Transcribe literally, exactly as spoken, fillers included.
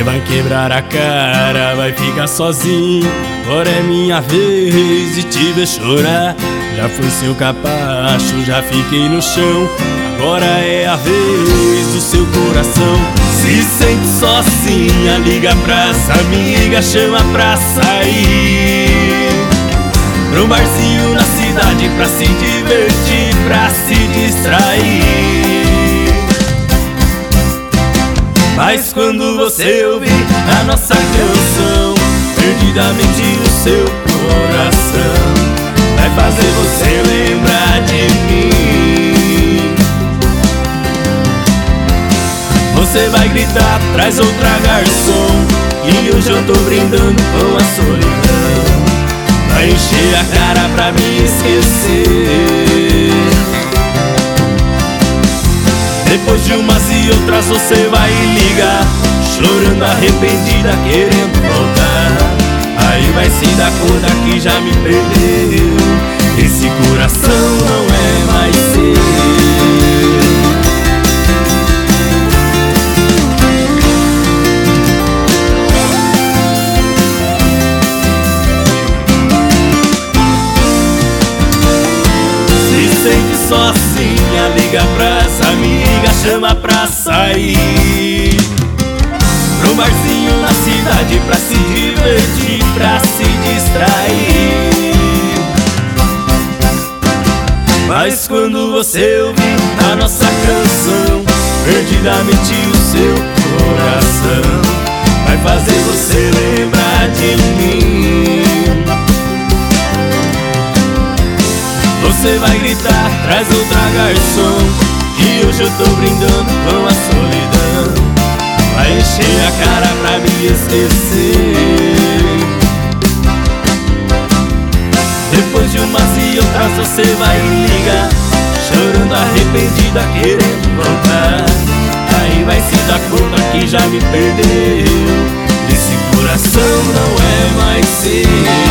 Você vai quebrar a cara, vai ficar sozinho. Agora é minha vez de te ver chorar. Já fui seu capacho, já fiquei no chão. Agora é a vez do seu coração. Se sente sozinha, liga pras amigas, chama pra sair pra um barzinho na cidade, pra se divertir, pra se distrair. Mas quando você ouvir a nossa canção, perdidamente o seu coração vai fazer você lembrar de mim. Você vai gritar, traz outra garçom, e hoje eu tô brindando com a solidão. Vai encher a cara pra me esquecer. Depois de umas e outras você vai ligar, chorando arrependida, querendo voltar. Aí vai se dar conta que já me perdeu. Esse coração não é mais seu. Sente sozinha, liga pras amigas, chama pra sair pra um barzinho na cidade, pra se divertir, pra se distrair. Mas quando você ouvir a nossa canção, perdidamente o seu coração vai fazer você lembrar de mim. Você vai gritar, traz outra garçom, que hoje eu tô brindando com a solidão. Vai encher a cara pra me esquecer. Depois de umas e outras você vai ligar, chorando arrependida, querendo voltar. Aí vai se dar conta que já me perdeu. Esse coração não é mais seu.